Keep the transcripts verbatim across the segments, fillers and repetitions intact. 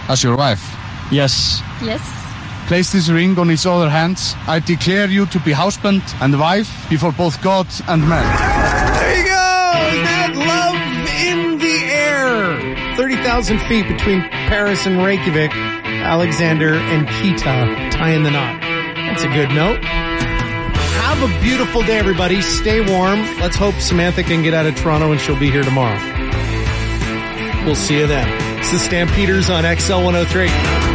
as your wife? Yes. Yes. Place this ring on each other's hands. I declare you to be husband and wife before both God and man. There you go! That love in the air! thirty thousand feet between Paris and Reykjavik. Alexander and Kita tying the knot. That's a good note. Have a beautiful day, everybody. Stay warm. Let's hope Samantha can get out of Toronto and she'll be here tomorrow. We'll see you then. It's the Stampeders on X L one oh three.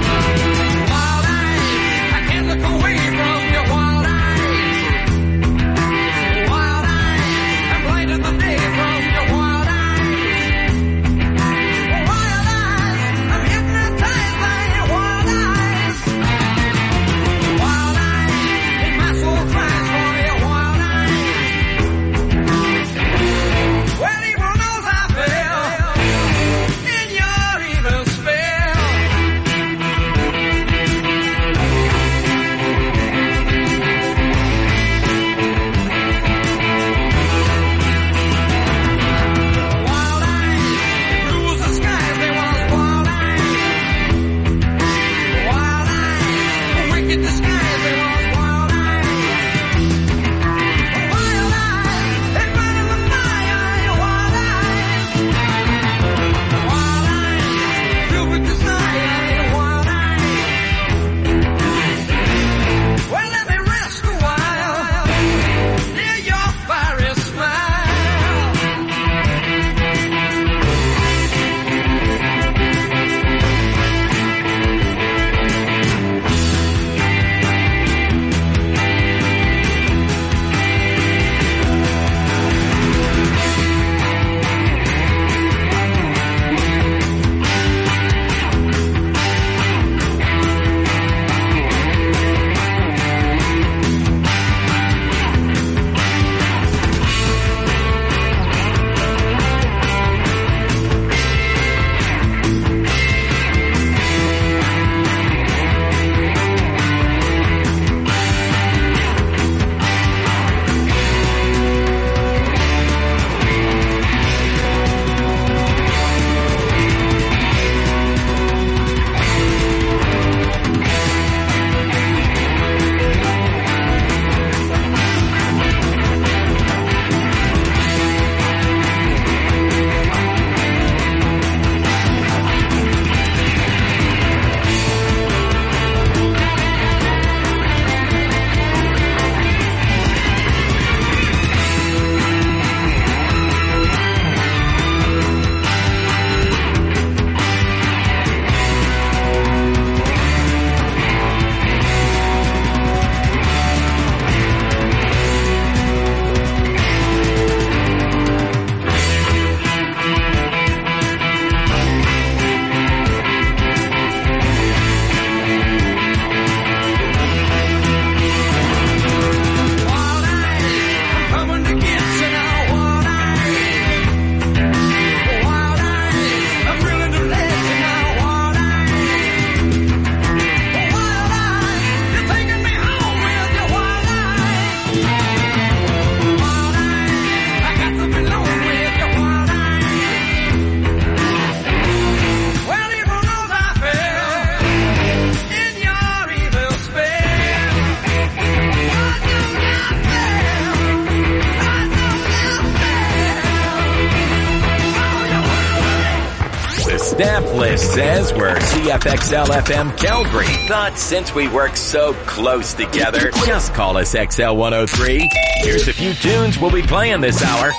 Stamp List says we're C F X L F M Calgary. But since we work so close together, just call us X L one oh three. Here's a few tunes we'll be playing this hour.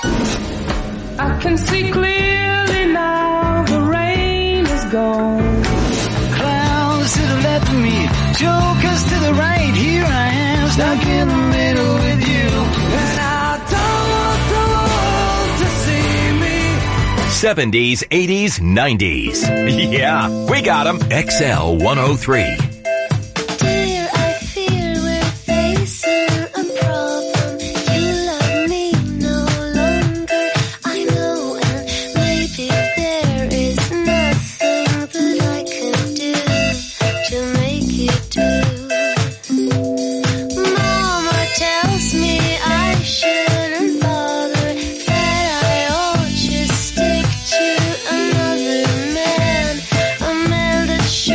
I can see clearly now the rain is gone. Clowns to the left of me, jokers to the right. Here I am, stuck in the middle with you. And I don't want the world to see me. seventies, eighties, nineties. Yeah, we got them. X L one oh three. Should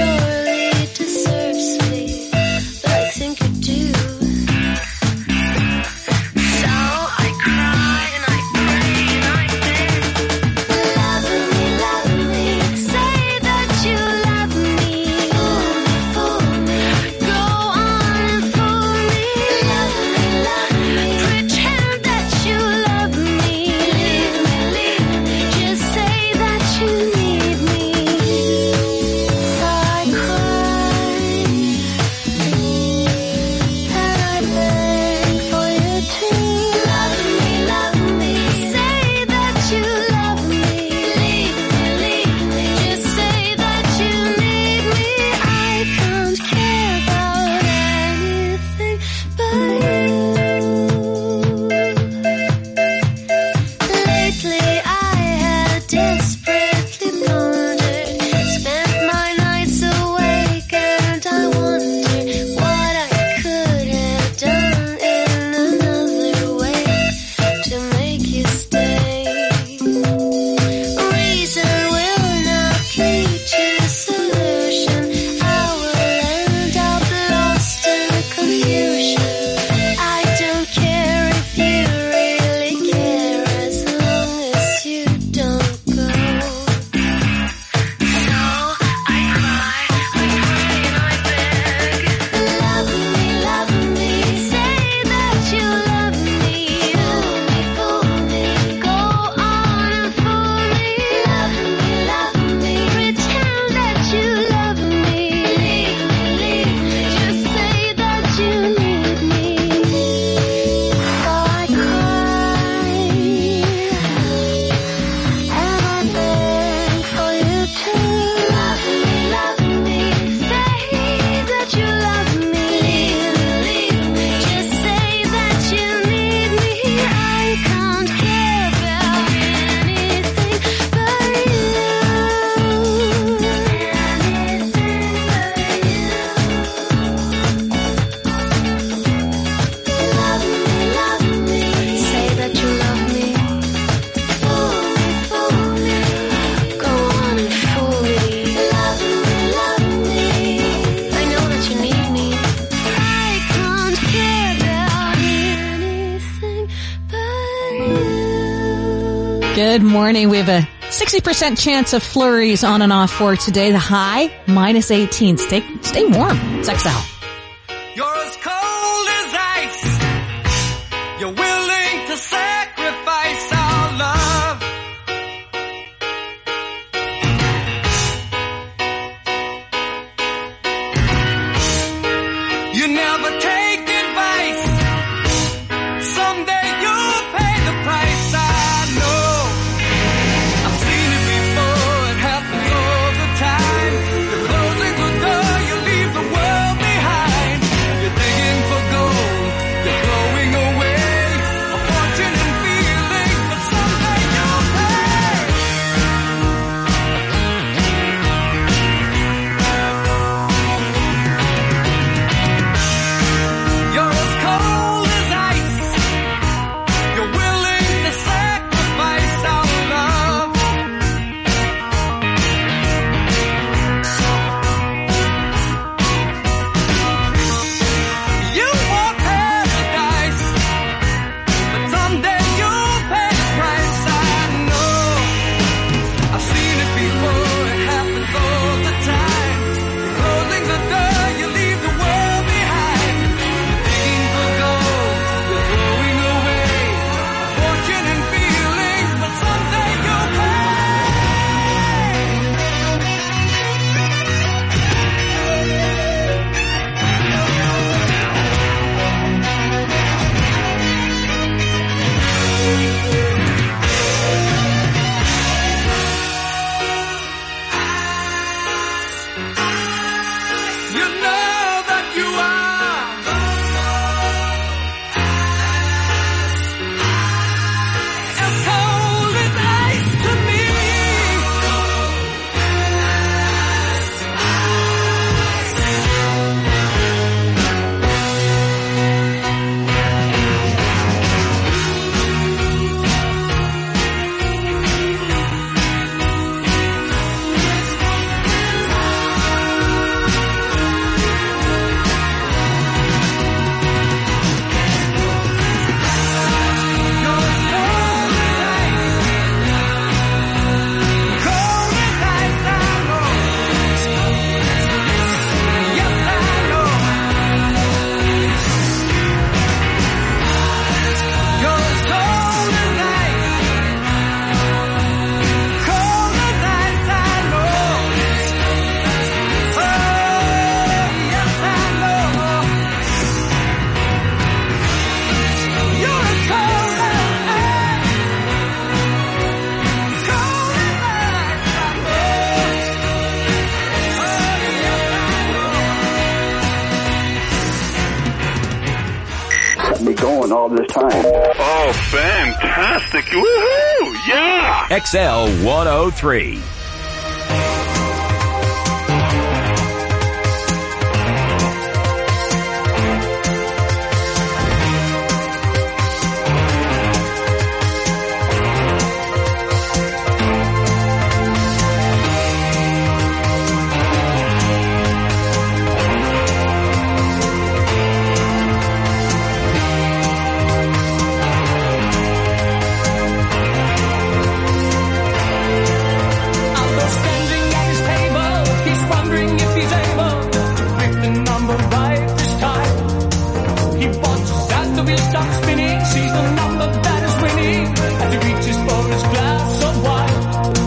Good morning. We have a sixty percent chance of flurries on and off for today. The high, minus eighteen. Stay, stay warm. It's X L. You're as cold as ice. You're willing to sacrifice our love. You never take advice. Someday you'll pay the price. I know. I've seen it before. It happens all the time. You're closing the door. You leave the world behind. You're digging for gold. You're throwing away a fortune and feelings, but someday you'll pay. You're as cold as ice. You're willing to sacrifice our love. You want paradise, but someday you'll pay the price. I know. I've seen it before. It happens all the time. You're closing the door. You leave the world behind. You're digging for gold. You're throwing away a fortune and feelings, but someday you'll pay. You know that you are as cold as ice to me. Me going all this time. Oh, fantastic. Woohoo! Yeah! X L one oh three. Although standing at his table, he's wondering if he's able to pick the number right this time. He watches as the wheel stops spinning, sees the number that is winning as he reaches for his glass of wine.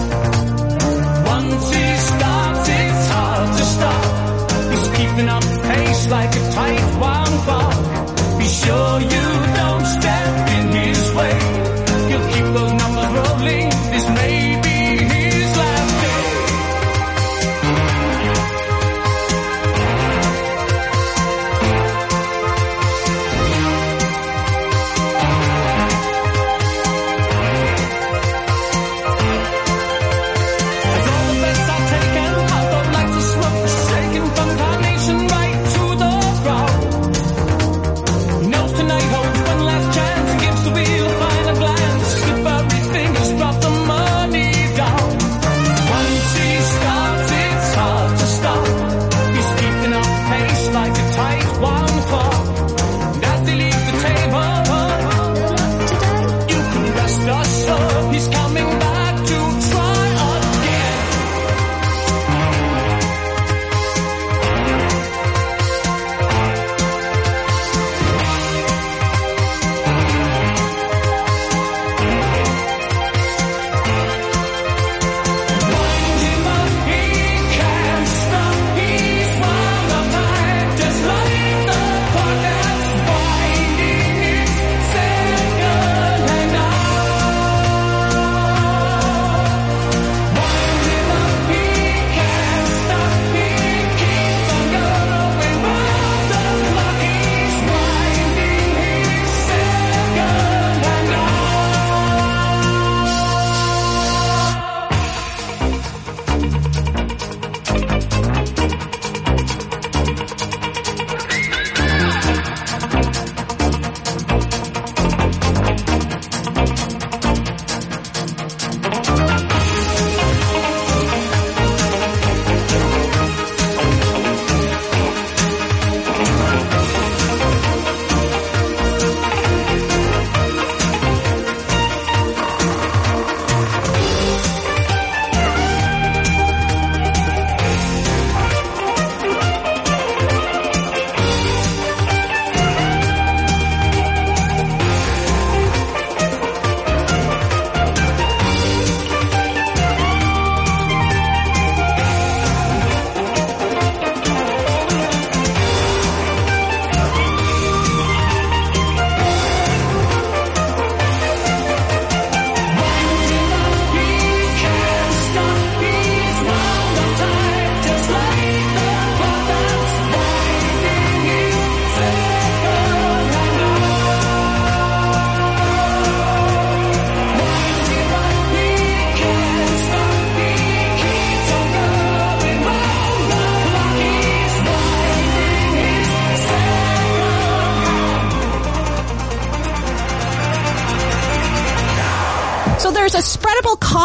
Once he starts, it's hard to stop. He's keeping up pace like a tight wound clock. Be sure you don't step in his way. He'll keep those numbers rolling. This may be his last day. As all the bets are taken, I don't like to smoke the shaken from carnation right to the ground.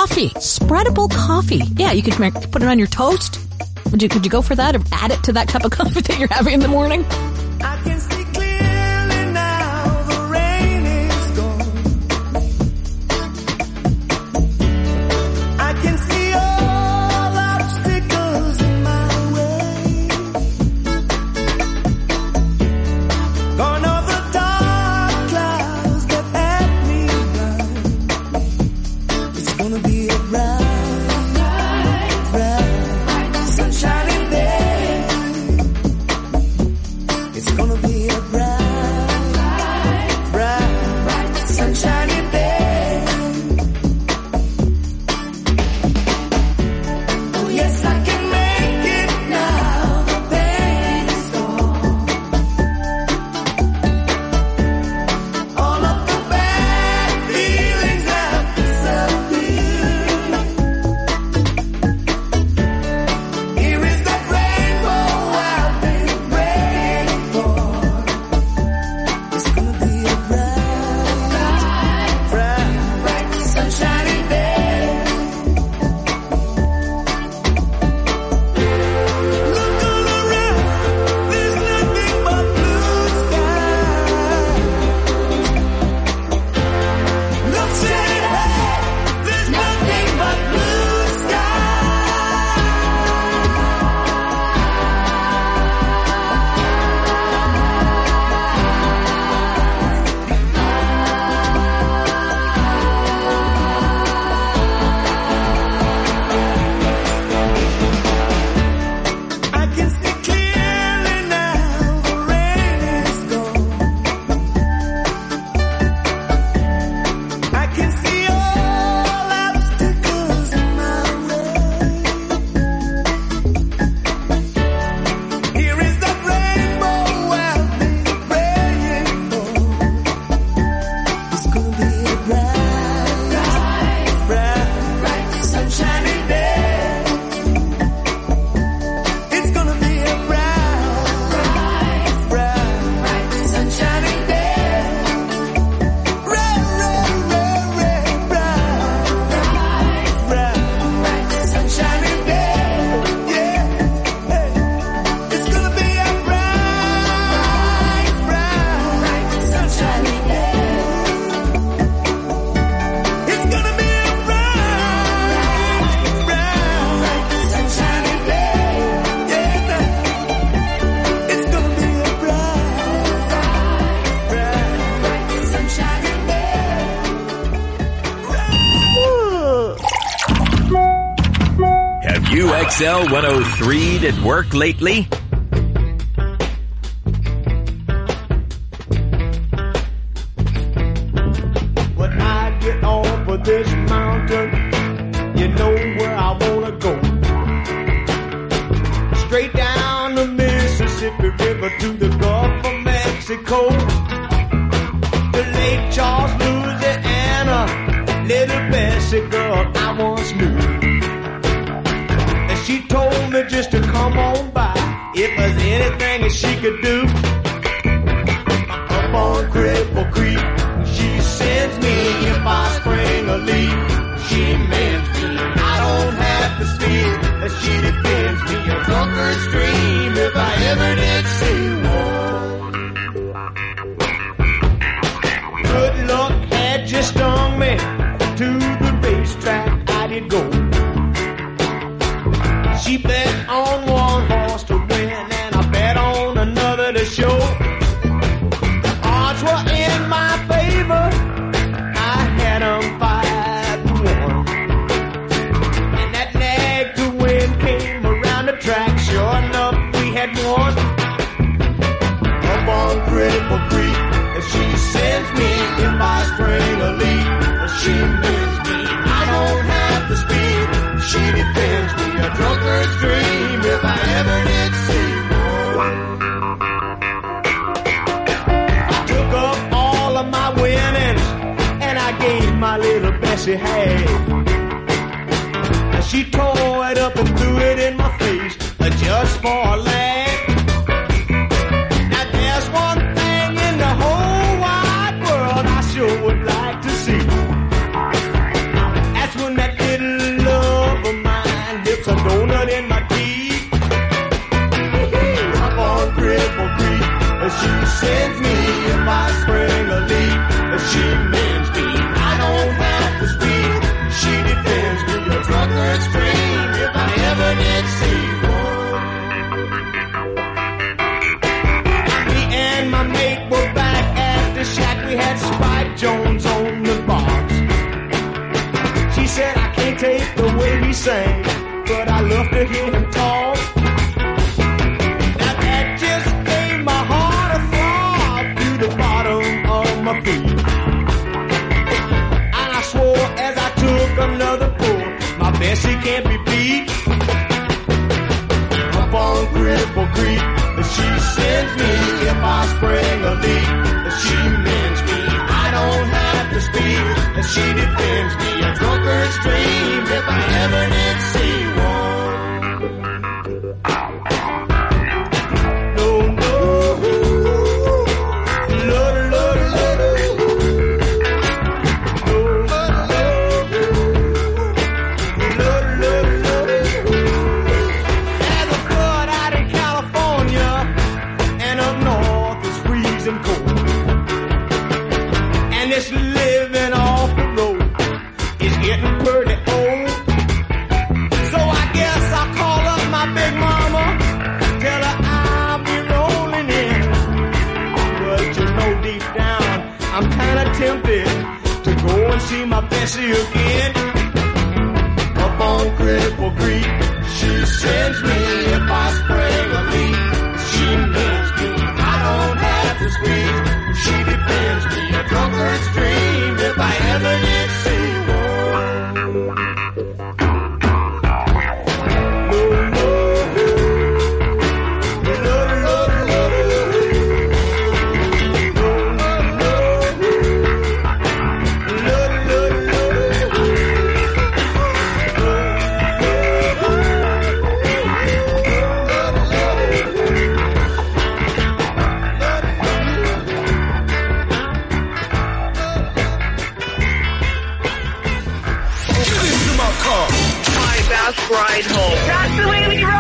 coffee. Spreadable coffee. Yeah, you could make, put it on your toast. Would you, could you go for that or add it to that cup of coffee that you're having in the morning? I can see clearly now, the rain is gone. I can see all obstacles in my way. Gone are the dark clouds that had me blind. It's gonna be a bright, bright, sunshiny day. It's gonna be a bright, bright, sunshiny day. Oh yes, I can make it now. The pain is gone. All of the bad feelings have disappeared. Here is that rainbow I've been praying for. It's gonna be a bright, bright, bright, sunshiny day. Look all around, there's nothing but blue sky. Look straight ahead, there's nothing but blue sky. I can see clearly now, the rain is gone. I can see all obstacles in my way. Here is the rainbow I've been praying for. It's gonna be a bright, bright, bright, sunshiny day. It's gonna be a bright, bright, bright, sunshiny day. Bright, bright, bright, bright, bright, bright, sunshiny day. Yeah, hey. It's gonna be a bright, bright, bright, sunshiny day. It's gonna be a bright, bright, sunshiny day. Yeah, it's gonna be a bright, bright, sunshiny day. Have you X L one oh three'd at work lately? When I get off of this mountain, you know where I wanna go. Straight down the Mississippi River to the Gulf of Mexico. The Lake Charles, Louisiana, little Bessie girl I once knew. And she told me just to come on by if there's anything that she could do. Up on Cripple Creek, she sends me if I spring a leak. She mends me, I don't have to speak. She defends me, a drunkard's dream if I ever did see one. Good luck had just stung me. To the racetrack I did go. She bet on one horse to win, and I bet on another to show. The odds were in my favor. I had 'em five to one. And that nag to win came around the track. Sure enough, we had won. Up on Cripple Creek, and she sends me if I spring a leak. She mends me, I don't have the speed. She defends me, a drunkard's dream if I ever did see one. I took up all of my winnings, and I gave my little Bessie half. And she tore it up and threw it in my face, uh, just for a laugh. Now there's one thing in the whole wide world I sure would like to see. That's when that little She sends me if I spring a leak. She mends me, I don't have to speak. She defends me, a drunkard scream, if I ever did see one. Me and my mate were back at the shack. We had Spike Jones on the box. She said, I can't take the way he sang, but I love to hear him talk. Now that just gave my heart a throb to the bottom of my feet. And I swore as I took another pull, my Bessie can't be beat. Up on Cripple Creek, she sends me if I spring a leak. She mends me, I don't have to speak. She defends me, a drunkard's dream, if I ever did see one. No, no, Lord, Lord, this living off the road is getting pretty old. So I guess I'll call up my big mama, tell her I'll be rolling in. But you know deep down, I'm kinda tempted to go and see my Bessie again. Up on Cripple Creek, she sends me if I spring a leak. She mends me, I don't have to speak. She defends me, a drunkard's dream, if I ever did see one. No, ride home. That's the way we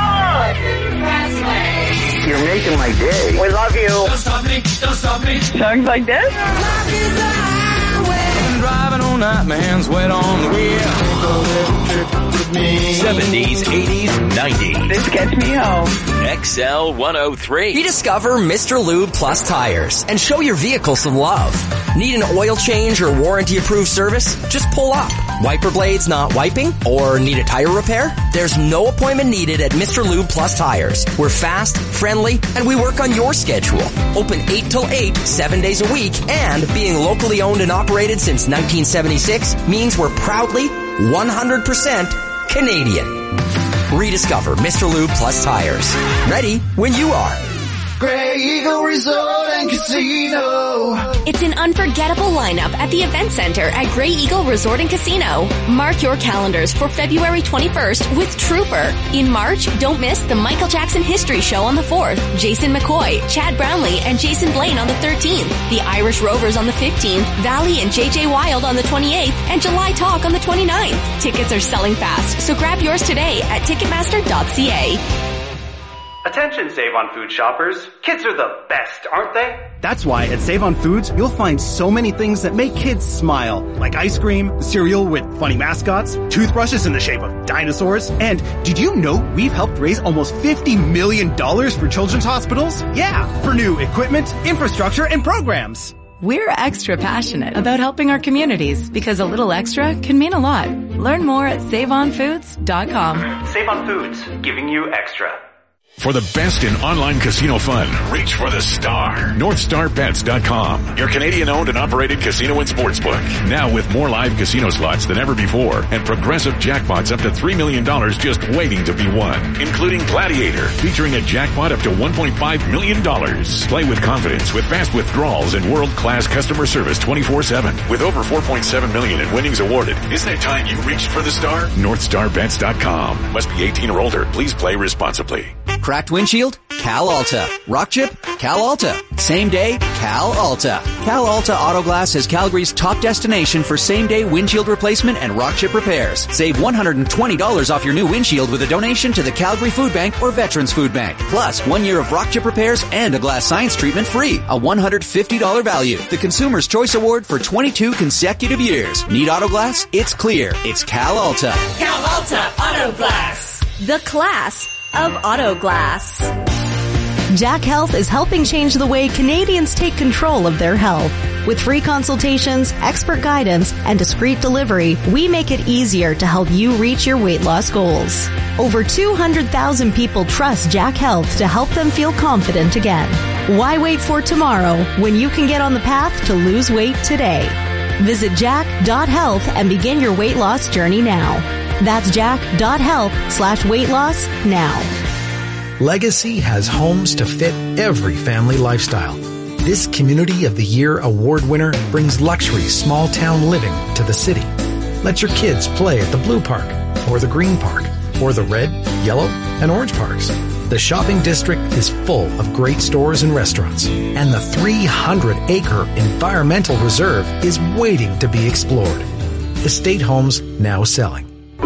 roll. You're making my day. We love you. Don't stop me, don't stop me. Songs like this? Driving all night, my hands wet on the wheel. seventies, eighties, nineties. This gets me home. X L one oh three. Rediscover Mister Lube Plus tires and show your vehicle some love. Need an oil change or warranty-approved service? Just pull up. Wiper blades not wiping? Or need a tire repair? There's no appointment needed at Mister Lube Plus Tires. We're fast, friendly, and we work on your schedule. Open eight till eight, seven days a week, and being locally owned and operated since nineteen seventy-six means we're proudly one hundred percent Canadian. Rediscover Mister Lube Plus Tires. Ready when you are. Grey Eagle Resort and Casino. It's an unforgettable lineup at the Event Center at Grey Eagle Resort and Casino. Mark your calendars for February twenty-first with Trooper. In March, don't miss the Michael Jackson History Show on the fourth, Jason McCoy, Chad Brownlee, and Jason Blaine on the thirteenth, the Irish Rovers on the fifteenth, Valley and J J Wild on the twenty-eighth, and July Talk on the twenty-ninth. Tickets are selling fast, so grab yours today at Ticketmaster dot c a. Attention Save On Food shoppers. Kids are the best, aren't they? That's why at Save On Foods, you'll find so many things that make kids smile. Like ice cream, cereal with funny mascots, toothbrushes in the shape of dinosaurs. And did you know we've helped raise almost fifty million dollars for children's hospitals? Yeah, for new equipment, infrastructure, and programs. We're extra passionate about helping our communities because a little extra can mean a lot. Learn more at save on foods dot com. Save On Foods, giving you extra. For the best in online casino fun, reach for the star. North Star Bets dot com, your Canadian-owned and operated casino and sportsbook. Now with more live casino slots than ever before and progressive jackpots up to three million dollars just waiting to be won, including Gladiator, featuring a jackpot up to one point five million dollars. Play with confidence with fast withdrawals and world-class customer service twenty-four seven. With over four point seven million dollars in winnings awarded, isn't it time you reached for the star? North Star Bets dot com. Must be eighteen or older. Please play responsibly. Cracked windshield? Cal Alta. Rock chip? Cal Alta. Same day? Cal Alta. Cal Alta Auto Glass is Calgary's top destination for same-day windshield replacement and rock chip repairs. Save one hundred twenty dollars off your new windshield with a donation to the Calgary Food Bank or Veterans Food Bank. Plus, one year of rock chip repairs and a glass science treatment free. A one hundred fifty dollars value. The Consumer's Choice Award for twenty-two consecutive years. Need auto glass? It's clear. It's Cal Alta. Cal Alta Auto Glass. The class of auto glass. Jack Health is helping change the way Canadians take control of their health. With free consultations, expert guidance, and discreet delivery, we make it easier to help you reach your weight loss goals. Over two hundred thousand people trust Jack Health to help them feel confident again. Why wait for tomorrow when you can get on the path to lose weight today? Visit jack dot health and begin your weight loss journey now. That's jack dot health slash weight loss now. Legacy has homes to fit every family lifestyle. This Community of the Year award winner brings luxury small town living to the city. Let your kids play at the Blue Park or the Green Park or the Red, Yellow, and Orange Parks. The shopping district is full of great stores and restaurants, and the three hundred acre environmental reserve is waiting to be explored. Estate homes now selling.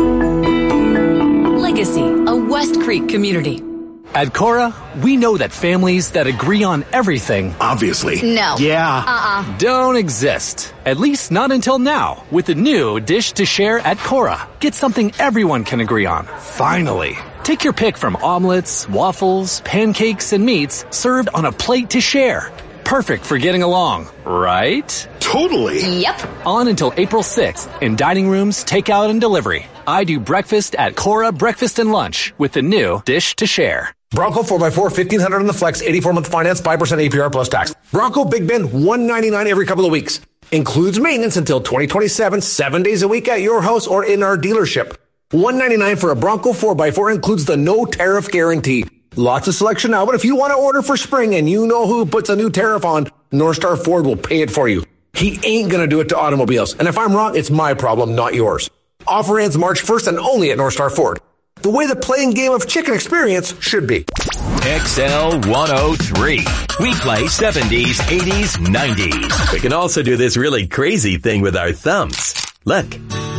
Legacy, a West Creek community. At Cora, we know that families that agree on everything, obviously, no, yeah, uh-uh, don't exist. At least not until now, with the new Dish to Share at Cora. Get something everyone can agree on. Finally. Take your pick from omelets, waffles, pancakes, and meats served on a plate to share. Perfect for getting along, right? Totally. Yep. On until April sixth in dining rooms, takeout, and delivery. I do breakfast at Cora Breakfast and Lunch with the new Dish to Share. Bronco four by four, fifteen hundred on the flex, eighty-four month finance, five percent A P R plus tax. Bronco Big Ben, one ninety-nine every couple of weeks. Includes maintenance until twenty twenty-seven, seven days a week at your house or in our dealership. one ninety-nine for a Bronco four by four includes the no tariff guarantee. Lots of selection now, but if you want to order for spring and you know who puts a new tariff on, North Star Ford will pay it for you. He ain't gonna do it to automobiles. And if I'm wrong, it's my problem, not yours. Offer ends March first and only at North Star Ford. The way the playing game of chicken experience should be. X L one oh three. We play seventies, eighties, nineties. We can also do this really crazy thing with our thumbs. Look.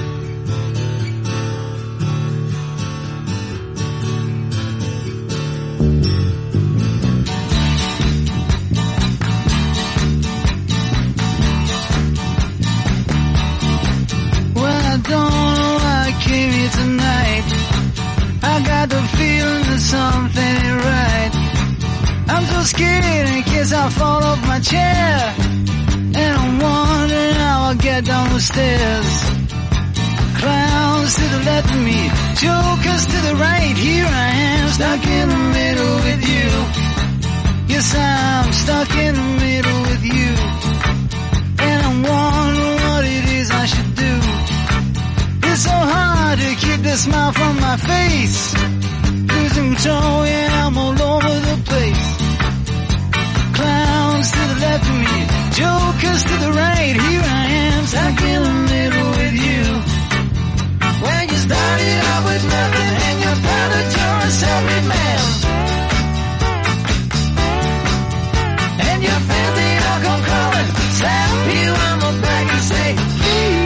I got the feeling that something ain't right. I'm so scared in case I fall off my chair, and I'm wondering how I'll get down the stairs. Clowns to the left of me, jokers to the right. Here I am, stuck in the middle with you. Yes, I'm stuck in the middle with you, and I'm wondering what it is I should do. It's so hard to keep the smile from my face. Losing control, yeah, I'm all over the place. Clowns to the left of me, jokers to the right. Here I am, stuck in the middle with you. When you started out with nothing and you found that you're a self-made man, and you feel the all come crawling, slap you on the back and say, please.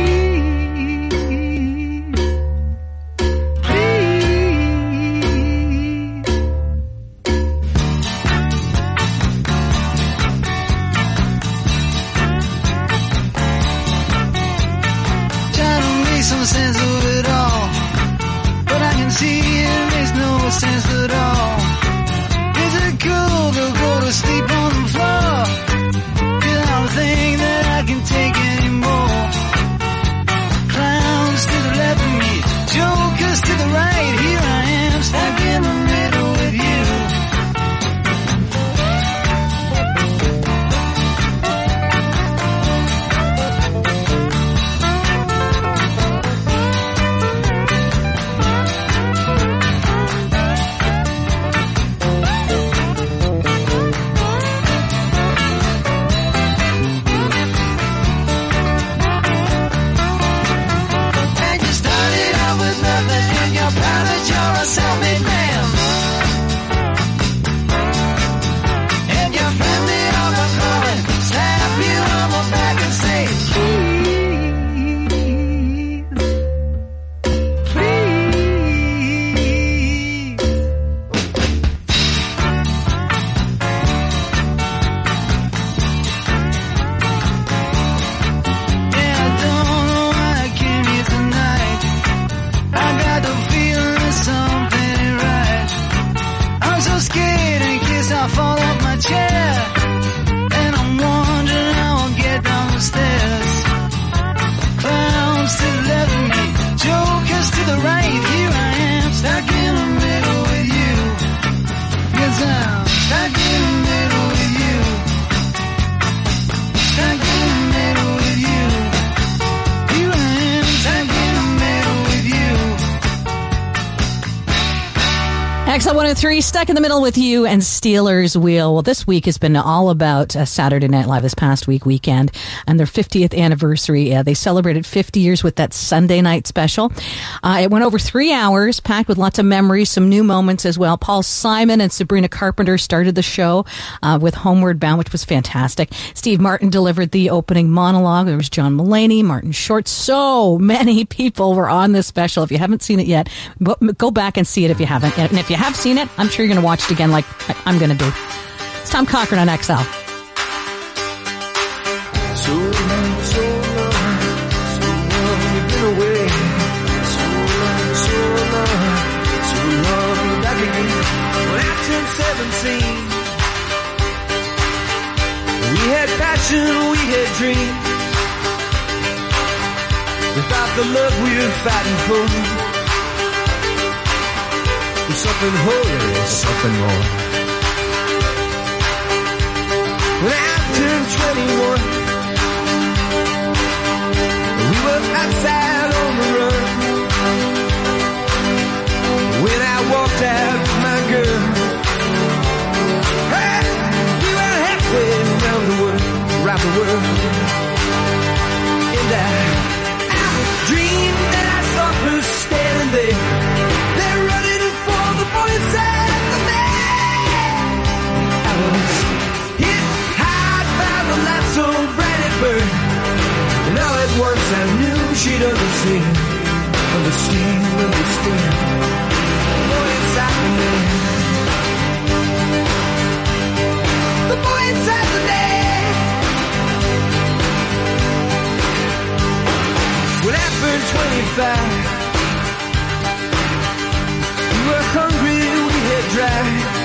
Some sense of it all, but I can see it makes no sense at all. Is it cool to go to sleep on the floor? 'Cause I don't think that I can take anymore. Clowns to the left of me, jokers to the right. Here I am, stuck in the middle with you. I fall off my chair, and I'm wondering how I'll get down the stairs. Clowns to the left of me, jokers to the right. Here I am, stuck in the middle with you. Yes, I'm stuck in the middle with you. Stuck in the middle with you. Here I am, stuck in the middle with you. X L one oh three, stuck in the middle with you and Steelers Wheel. Well, this week has been all about uh, Saturday Night Live this past week, weekend, and their fiftieth anniversary. Uh, they celebrated fifty years with that Sunday night special. Uh, it went over three hours, packed with lots of memories, some new moments as well. Paul Simon and Sabrina Carpenter started the show uh, with Homeward Bound, which was fantastic. Steve Martin delivered the opening monologue. There was John Mulaney, Martin Short. So many people were on this special. If you haven't seen it yet, go back and see it if you haven't. And if you have seen it, I'm sure you're going to watch it again like I'm going to do. It's Tom Cochran on X L. So long, so long, so long you've been away. So long, so long, so long you're back again. When I turned seventeen, we had passion, we had dreams. Without the love we were fighting for, something holy, something more. When I turned twenty-one, we were outside on the run. When I walked out with my girl, hey, we were halfway around the world, around the world. And I, I dreamed that I saw her standing there, there running inside the man. I was hit high by the light so bright it burned, and all at once I knew she'd understand, understand, understand. The boy inside the man, the boy inside the man. When I turned twenty-five, we were hungry, dry.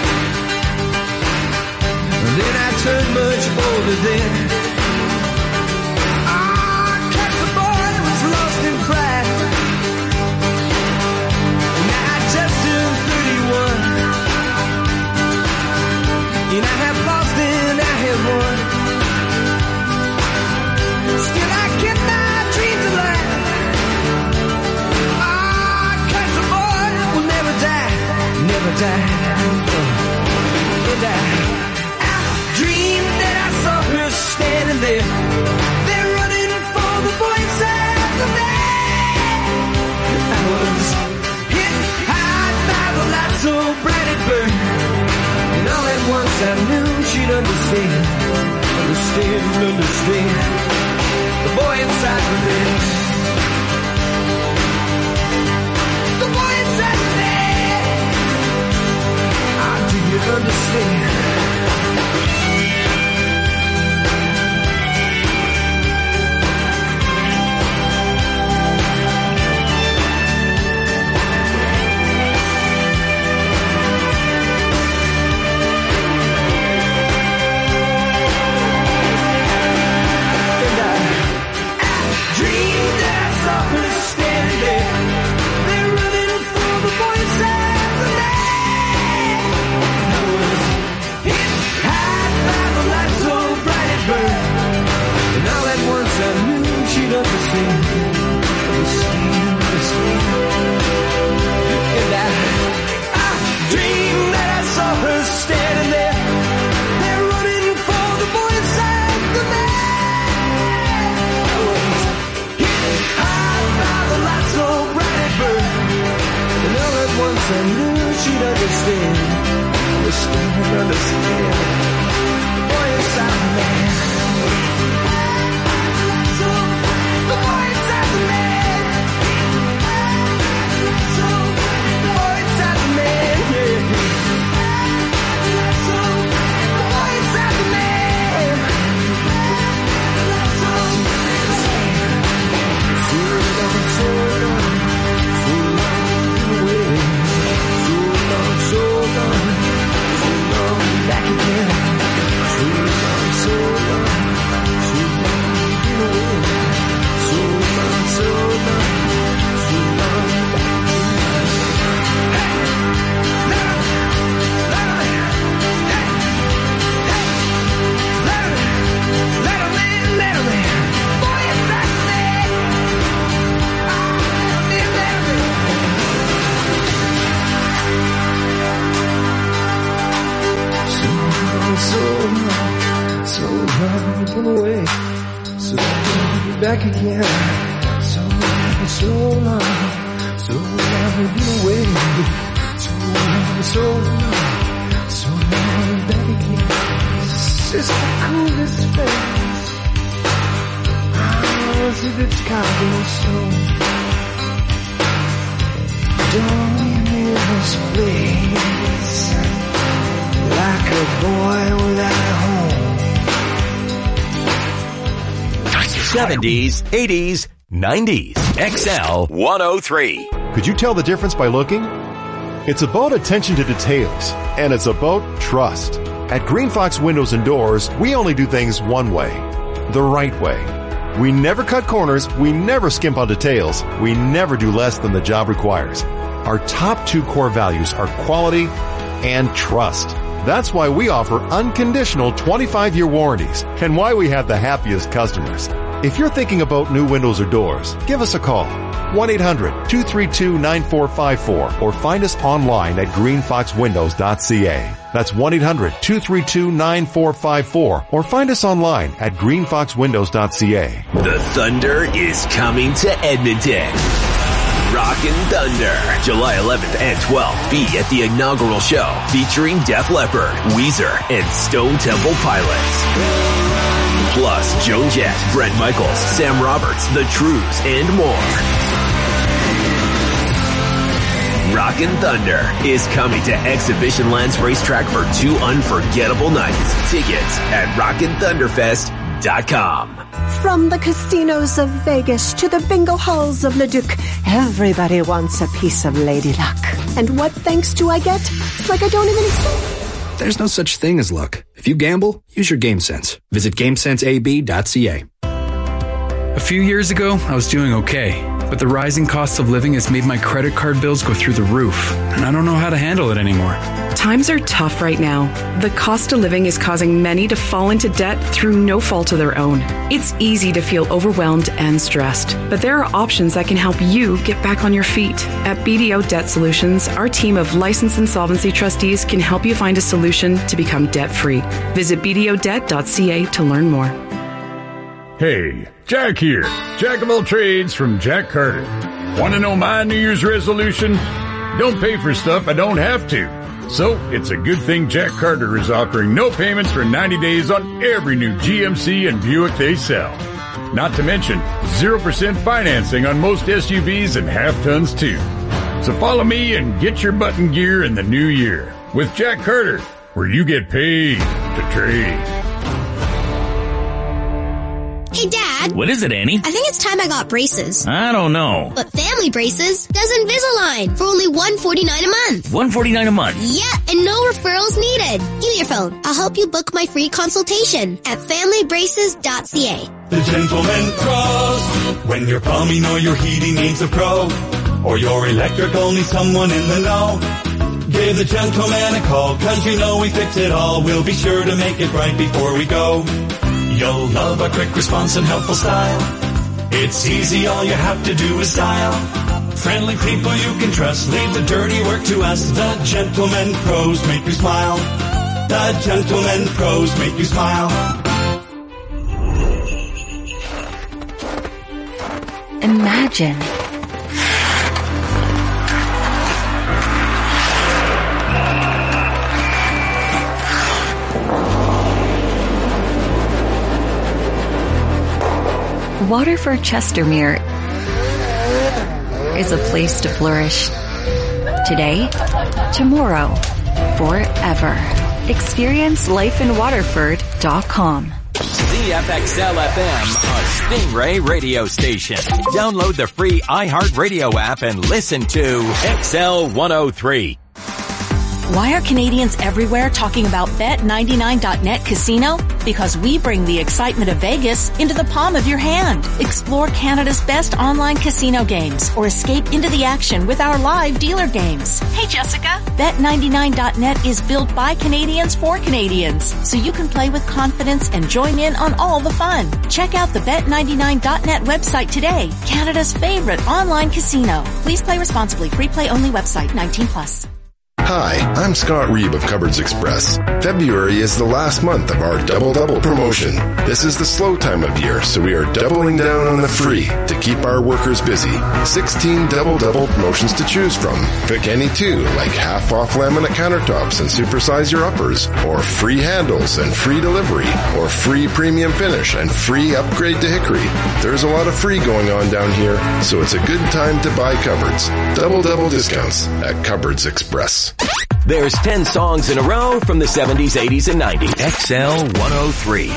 Then I turned much older then. Ah, cut the boy was lost in pride. And I just turned thirty-one. And I have lost and I have won. Still I kept my dreams alive. Ah, cut the boy will never die, never die. And I, I dreamed that I saw her standing there, there running for the boy inside the man. I was hit high by the light so bright it burned, and all at once I knew she'd understand, understand, understand. The boy inside the man, the boy inside the man. Do you understand? And I, I dreamed that I saw her standing there, there running for the boy inside the man. I was hit high by the light so bright it burned, and all at once I knew she'd understand, understand, understand. And I, I dreamed that I saw her standing there, there running for the boy inside the man. I was hit high by the light so bright it burned, and all at once I knew she'd understand, understand, understand. The boy inside the man, the boy inside the man, the boy inside the man, yeah. The boy inside the man. So long, so long, so long away, so long, so long, so long back. back again. So long, so long, so long we've been away. So long, so long, so long we're back again. This is the coolest face. Oh, it's a good cargo soul. Don't leave me in this place like a boy without a home. seventies, eighties, nineties. X L one oh three. Could you tell the difference by looking? It's about attention to details, and it's about trust. At Green Fox Windows and Doors, we only do things one way, the right way. We never cut corners, we never skimp on details, we never do less than the job requires. Our top two core values are quality and trust. That's why we offer unconditional twenty-five year warranties and why we have the happiest customers. If you're thinking about new windows or doors, give us a call. one eight hundred two three two nine four five four or find us online at green fox windows dot c a. That's one eight hundred two three two nine four five four or find us online at green fox windows dot c a. The Thunder is coming to Edmonton. Rockin' Thunder, July eleventh and twelfth. Be at the inaugural show featuring Def Leppard, Weezer, and Stone Temple Pilots. Plus, Joan Jett, Bret Michaels, Sam Roberts, The Trues, and more. Rockin' Thunder is coming to Exhibition Lands Racetrack for two unforgettable nights. Tickets at rockin thunderfest dot com. From the casinos of Vegas to the bingo halls of Leduc, everybody wants a piece of Lady Luck. And what thanks do I get? It's like I don't even exist. There's no such thing as luck. If you gamble, use your game sense. Visit game sense a b dot c a. A few years ago, I was doing okay, but the rising cost of living has made my credit card bills go through the roof, and I don't know how to handle it anymore. Times are tough right now. The cost of living is causing many to fall into debt through no fault of their own. It's easy to feel overwhelmed and stressed, but there are options that can help you get back on your feet. At B D O Debt Solutions, our team of licensed insolvency trustees can help you find a solution to become debt-free. Visit b d o debt dot c a to learn more. Hey, Jack here. Jack of all trades from Jack Carter. Want to know my New Year's resolution? Don't pay for stuff I don't have to. So, it's a good thing Jack Carter is offering no payments for ninety days on every new G M C and Buick they sell. Not to mention, zero percent financing on most S U Vs and half tons too. So follow me and get your button gear in the new year with Jack Carter, where you get paid to trade. Hey, Dad. What is it, Annie? I think it's time I got braces. I don't know. But Family Braces does Invisalign for only one hundred forty-nine dollars a month. one hundred forty-nine dollars a month? Yeah, and no referrals needed. Give me your phone. I'll help you book my free consultation at family braces dot c a. The Gentleman Pros. When your plumbing or your heating needs a pro, or your electrical needs someone in the know, give the Gentleman a call, cause you know we fix it all. We'll be sure to make it right before we go. You'll love a quick response and helpful style. It's easy, all you have to do is dial. Friendly people you can trust, leave the dirty work to us. The Gentleman Pros make you smile. The Gentleman Pros make you smile. Imagine Waterford Chestermere is a place to flourish. Today, tomorrow, forever. Experience life in waterford dot com. C F X L F M, a Stingray radio station. Download the free iHeartRadio app and listen to X L one oh three. Why are Canadians everywhere talking about bet ninety-nine dot net Casino? Because we bring the excitement of Vegas into the palm of your hand. Explore Canada's best online casino games or escape into the action with our live dealer games. Hey, Jessica. bet ninety-nine dot net is built by Canadians for Canadians, so you can play with confidence and join in on all the fun. Check out the bet ninety-nine dot net website today, Canada's favorite online casino. Please play responsibly. Free play only website, nineteen plus. Hi, I'm Scott Reeb of Cupboards Express. February is the last month of our Double Double promotion. This is the slow time of year, so we are doubling down on the free to keep our workers busy. sixteen Double Double promotions to choose from. Pick any two, like half off laminate countertops and supersize your uppers, or free handles and free delivery, or free premium finish and free upgrade to hickory. There's a lot of free going on down here, so it's a good time to buy cupboards. Double Double discounts at Cupboards Express. There's ten songs in a row from the seventies, eighties, and nineties. X L one oh three.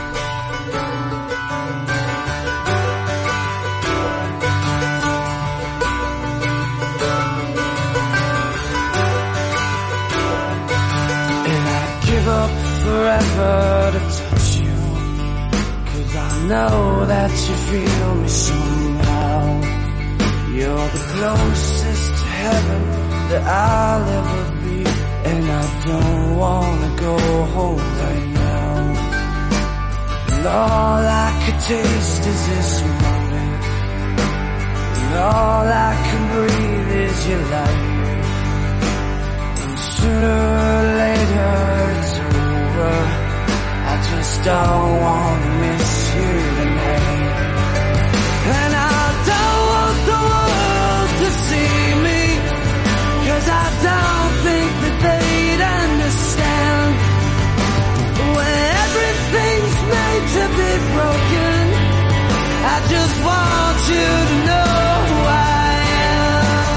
And I'd give up forever to touch you, 'cause I know that you feel me somehow. You're the closest to heaven that I'll ever be, and I don't wanna go home right now. And all I could taste is this moment, and all I can breathe is your light. And sooner or later it's over, I just don't wanna miss you tonight. And I don't want the world to see me, 'cause I don't think that they'd understand. When everything's made to be broken, I just want you to know who I am.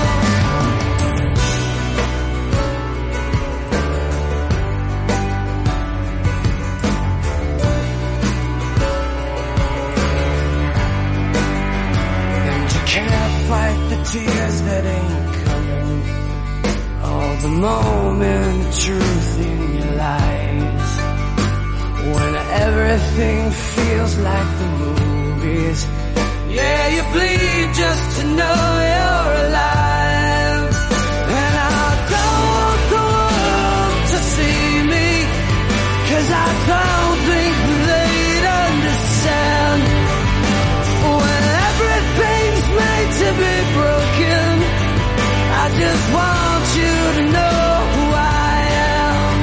And you can't fight the tears that ain't coming, all the moment of truth in your lies. When everything feels like the movies, yeah, you bleed just to know you're alive. And I don't want the world to see me, 'cause I don't think they'd understand. When everything's made to be broken, I just want you to know who I am.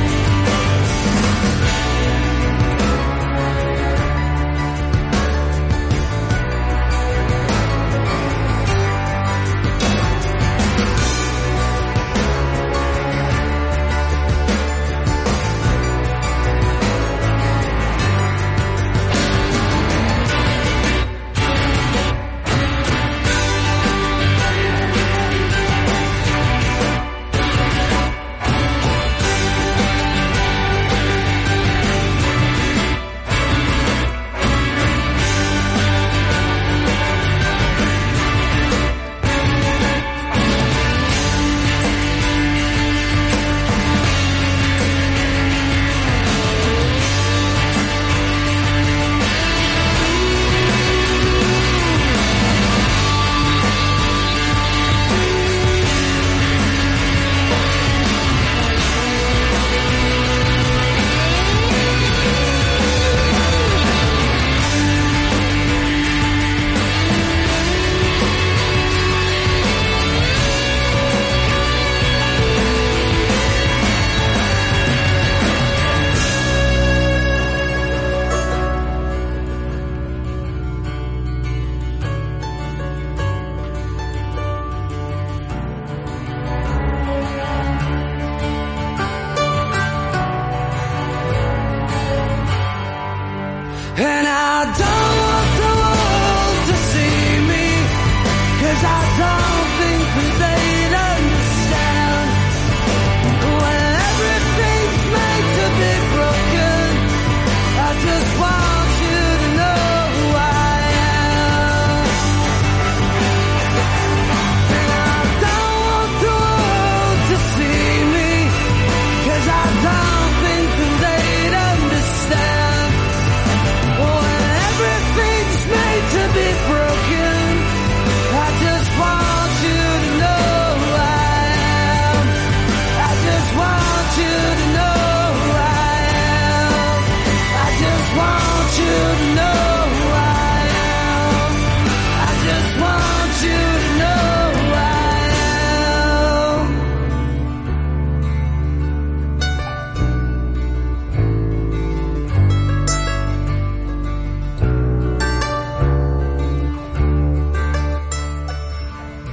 And I don't want the world to see me, 'cause I don't think that they'd understand. When everything's made to be broken, I just want you to know who I am. And I don't want the world to see me, 'cause I don't think that they'd understand. When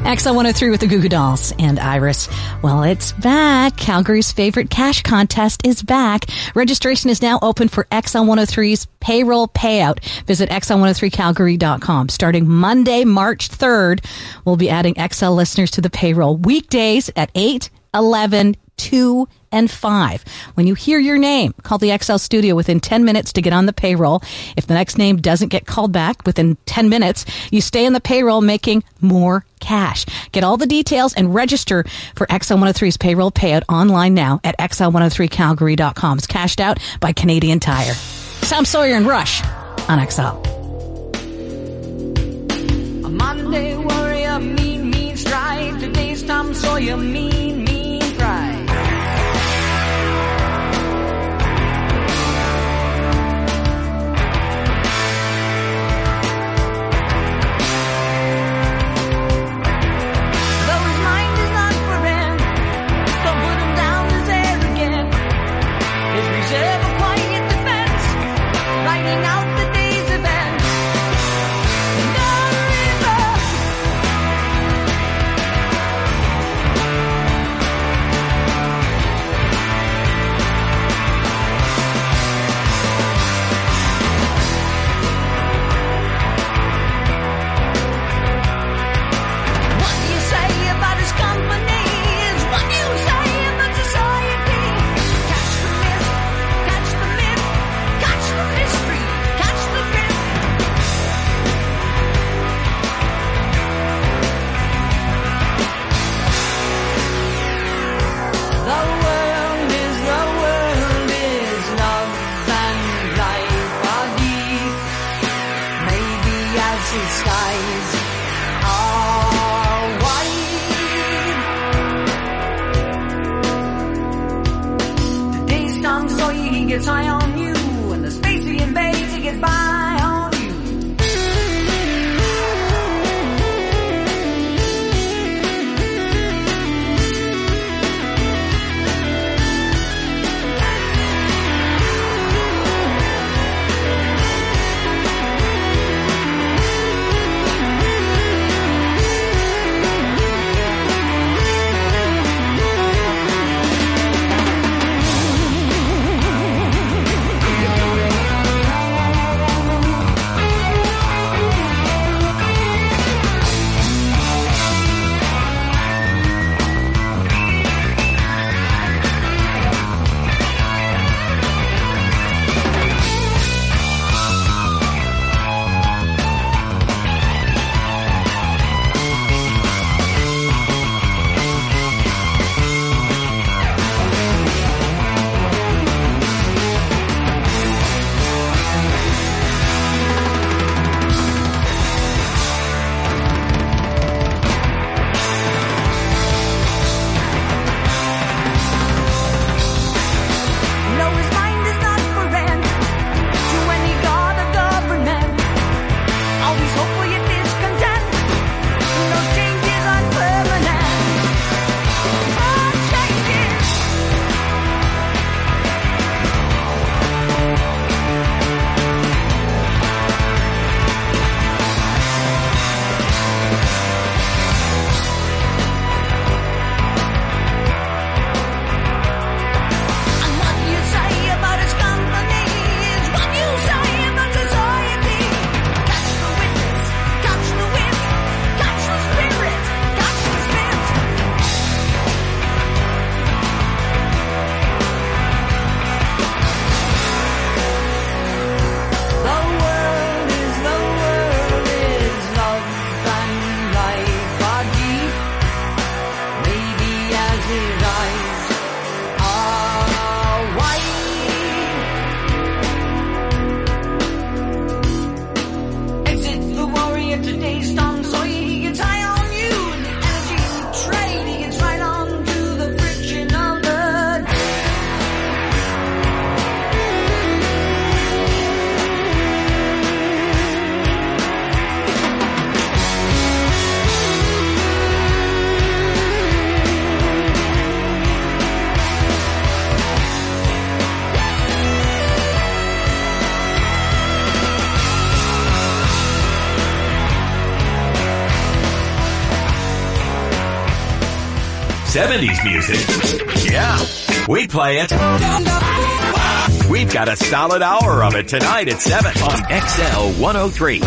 X L one oh three with the Goo Goo Dolls and Iris. Well, it's back. Calgary's favorite cash contest is back. Registration is now open for X L one oh three's payroll payout. Visit X L one oh three Calgary dot com. Starting Monday, March third, we'll be adding X L listeners to the payroll weekdays at eight, eleven, two, and five. When you hear your name, call the X L studio within ten minutes to get on the payroll. If the next name doesn't get called back within ten minutes, you stay in the payroll making more cash. Get all the details and register for X L one oh three's payroll payout online now at X L one oh three Calgary dot com. It's cashed out by Canadian Tire. Tom Sawyer and Rush on X L. A Monday warrior, mean, mean stride. Today's Tom Sawyer, mean, mean pride. Gets high on you, and the space he invades, he gets by on you. seventies music? Yeah, we play it. We've got a solid hour of it tonight at seven on X L one oh three.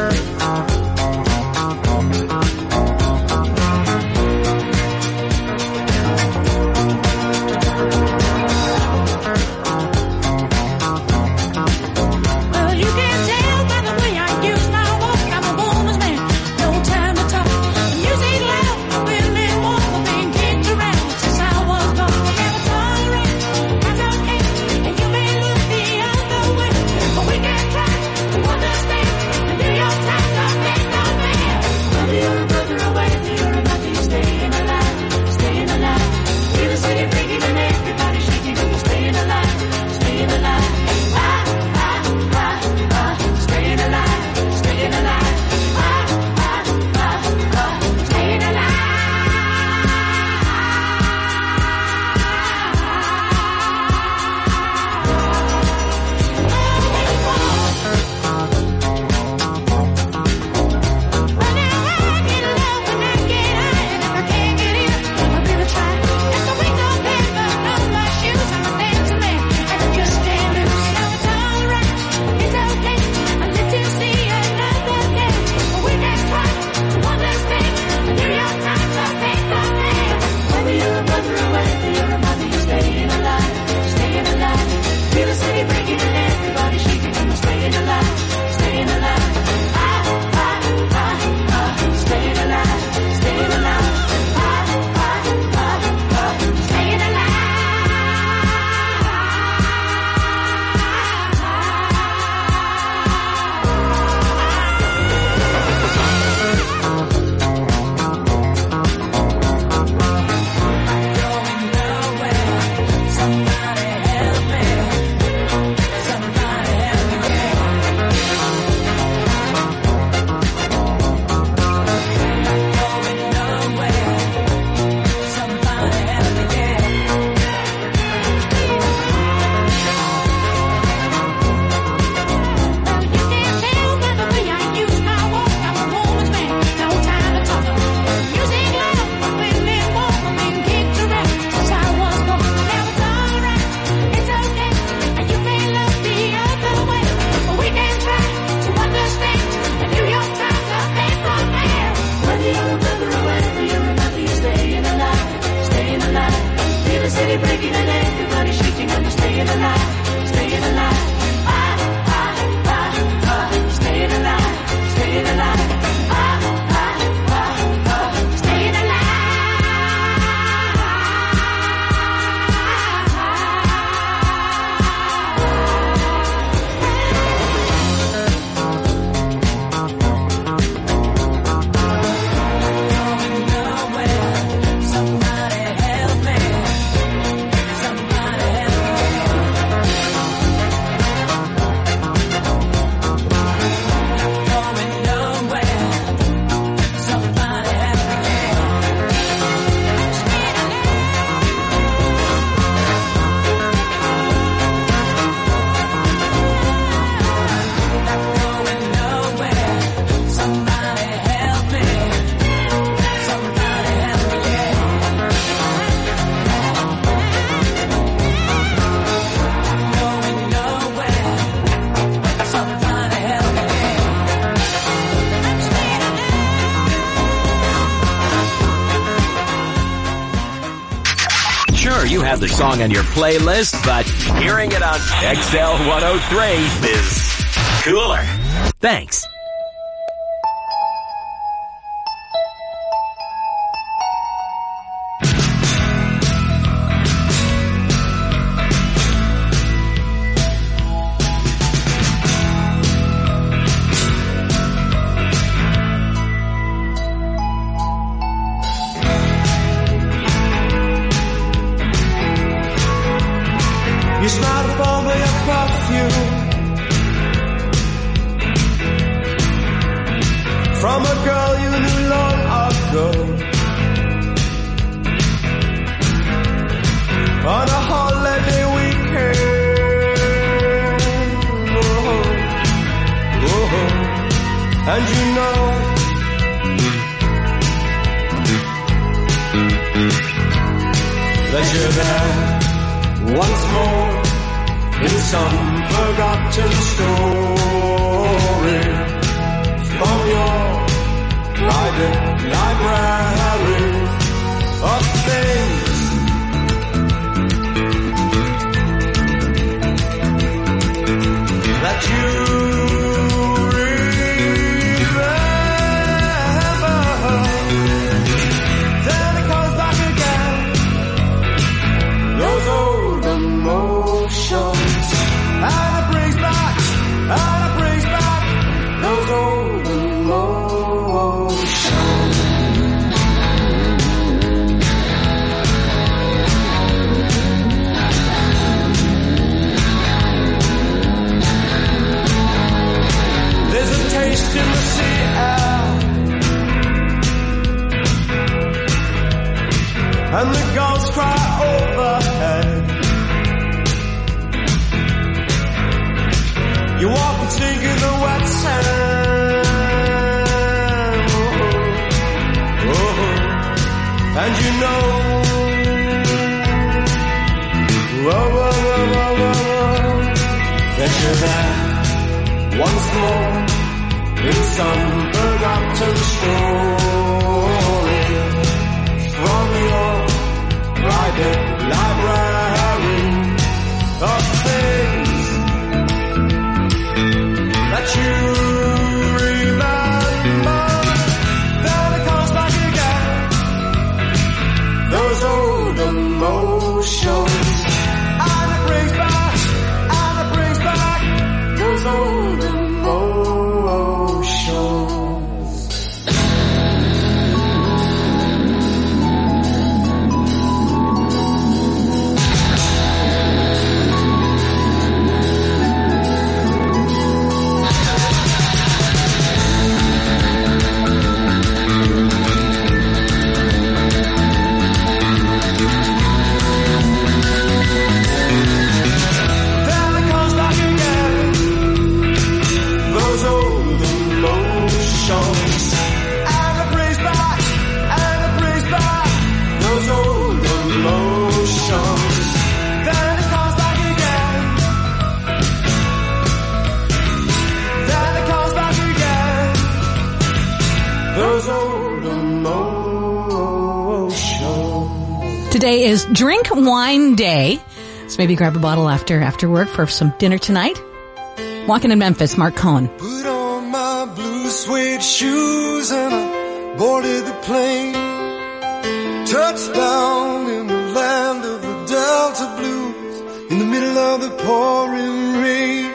You have the song on your playlist, but hearing it on X L one oh three is cooler. Thanks. From a girl you knew long ago, on a holiday weekend. Oh, oh, and you know you're there once more in some forgotten story from your private library of things that you remember. Then it comes back again, those old emotions, and it brings back, and it brings back those old emotions. There's a taste in the sea air, and the gulls cry overhead. You walk and sink in the wet sand, oh, oh, and you know, whoa, whoa, whoa, whoa, whoa, that you're there once more in some forgotten story from your private library of things that you remember. Then it comes back again, those old emotions, and it brings back, and it brings back those old emotions. Today is Drink Wine Day, so maybe grab a bottle after after work for some dinner tonight. Walking in Memphis, Mark Cohen. Put on my blue suede shoes and I boarded the plane. Touchdown in the land of the Delta Blues, in the middle of the pouring rain.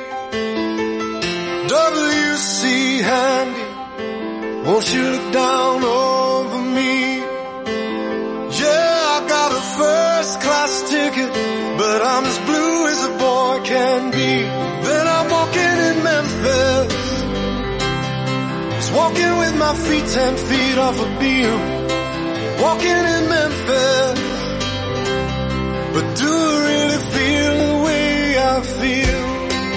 W C Handy, won't you look down over me? Yeah, I got a first class ticket, but I'm as blue as a boy can be. Then I'm walking in Memphis, just walking with my feet ten feet off a beam. Walking in Memphis, but do I really feel the way I feel?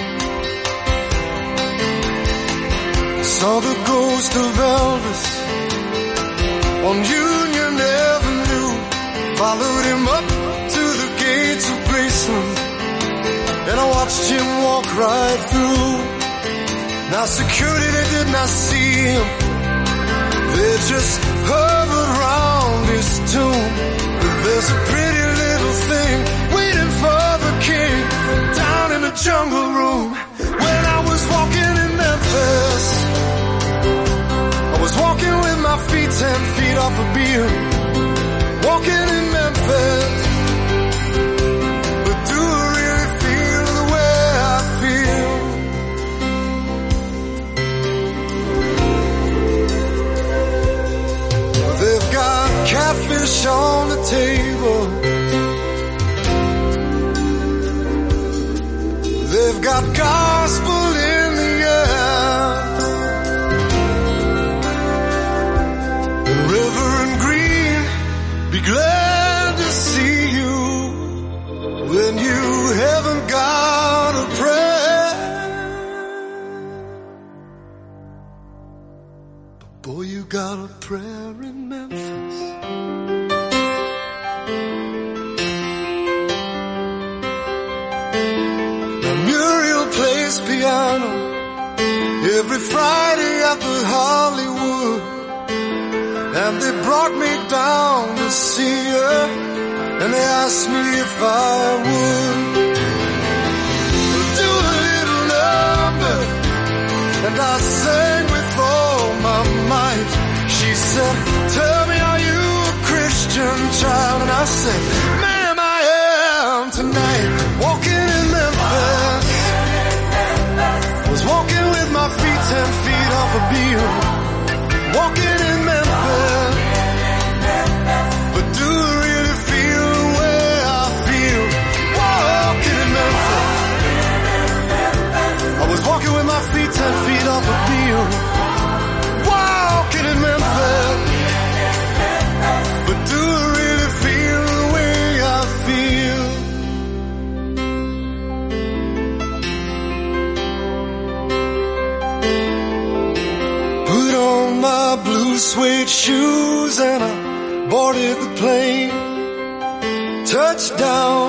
Saw the ghost of Elvis on Union Avenue, followed him up to the gates of Graceland, and I watched him walk right through. Now security, they did not see him, they just hovered round his tomb. But there's a pretty little thing waiting for the king down in the jungle room. When I was walking in Memphis, I was walking with my feet ten feet off a beam. Walking in Memphis, but do I really feel the way I feel? They've got catfish on the table, they've got gospel in the air. Reverend Green, be glad to see you when you haven't got a prayer. But boy, you got a prayer in Memphis. this piano every Friday at the Hollywood, and they brought me down to see her, and they asked me if I would do a little number, and I sang with all my might. She said, tell me, are you a Christian child? And I said, ma'am, I am tonight. Walking in Memphis, was walking with my feet ten feet off a beam. Walking in Memphis, but do I really feel the way I feel? Walking in Memphis, I was walking with my feet ten feet off a beam. Walking in Memphis, but do I really feel the way I feel? Put on my blue suede shoes and I boarded the plane. Touchdown